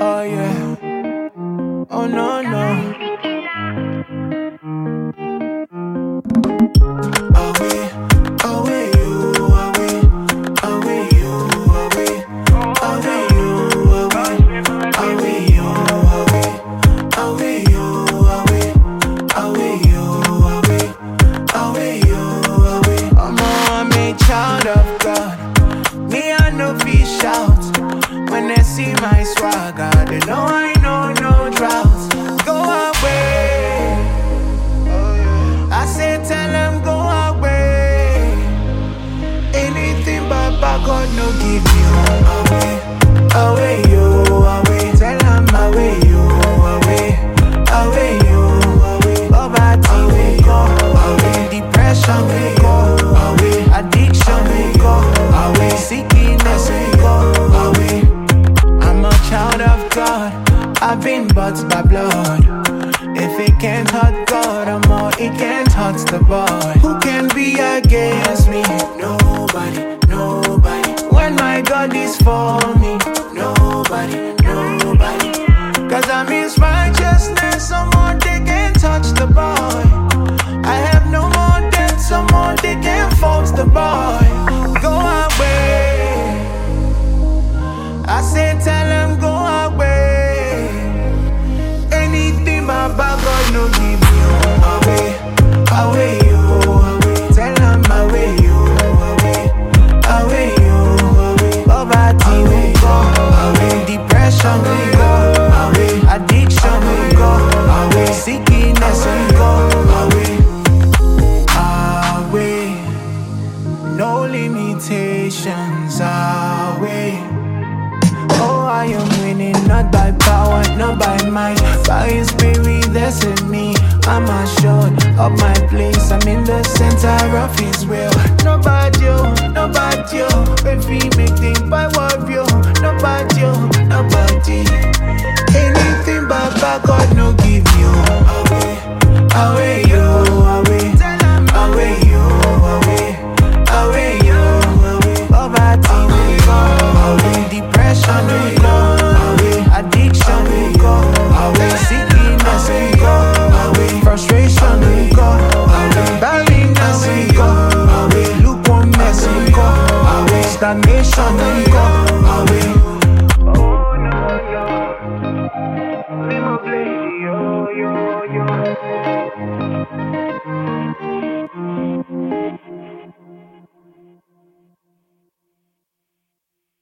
Oh yeah. Oh no no. Are we? Are we you? Are we? Are we you? Are we? Are we you? Are we? Are we you? Are we? Are we you? Are we? Are we you? Are we? Are we you? Are we? I'm a child of God. Me I no fish shout. When they see my swagger, they know I know no drought. Go away. I say tell them go away. Anything but God no give you. Away, away you, away. Tell them away you, away, away you, away. Poverty we go away. Depression we go away. Addiction we go away. Sickness we go away. I'm a child of God. I've been bought by blood. If it can't hurt God, it can't hurt the boy. Who can be against me? Nobody, nobody. When my God is for me, nobody, nobody. Cause I'm his righteousness, someone they can't touch the boy. I have no more debt, someone they can't force the boy. Go away. I say tell them go away. Anything my bad God no give you. Away, away you, away. Tell them away you, away, away you, away. Poverty we go away. Depression we go away. Addiction we go away. Sickness we go away. Away. No limitations away. Oh, I am winning, not by power, not by might. By his spirit, that's in me. I'm assured of my place. I'm in the center of his will. Nobody, you, if he make things by what